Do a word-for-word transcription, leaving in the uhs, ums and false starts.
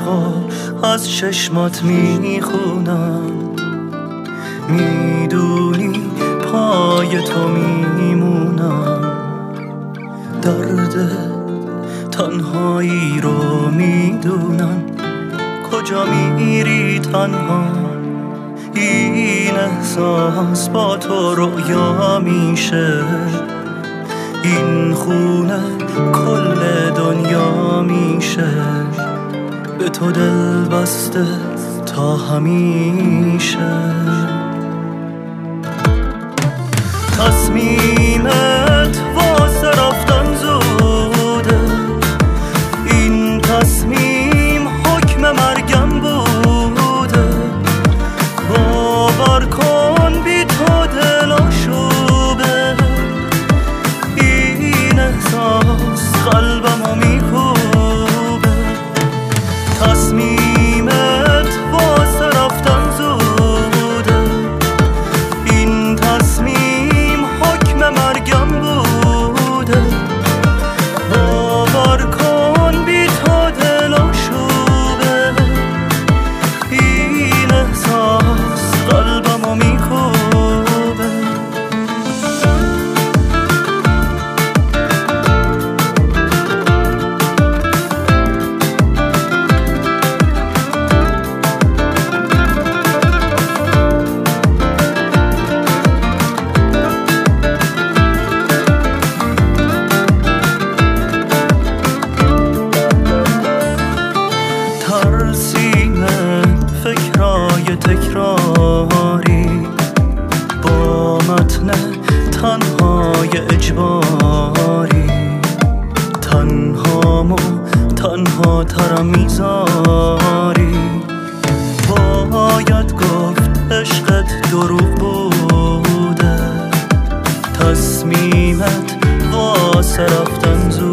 عشقا از چشمات میخونم. میدونی پای تو میمونم، درد تنهایی رو میدونم. کجا میری تنها؟ این احساس با تو رویا میشه. این خونه کل دنیا میشه. به تو دل بسته تا همیشه. تصمیمت واسه رفتن زوده. این تصمیم حکم مرگم بوده. باور کن بی تو دل آشوبه. این احساس قلبمو میکوبه. تصمیمت واسه رفتن زوده. این تصمیم حکم مرگم بوده. باور کن بی تو دل آشوبه. این احساس قلبمو میکوبه. ترسیمه فکرای تکراری با متن تنهای اجباری. تنهامو تنها ترم میذاری. باید گفت عشقت دروغ بوده. تصمیمت واسه رفتن زود.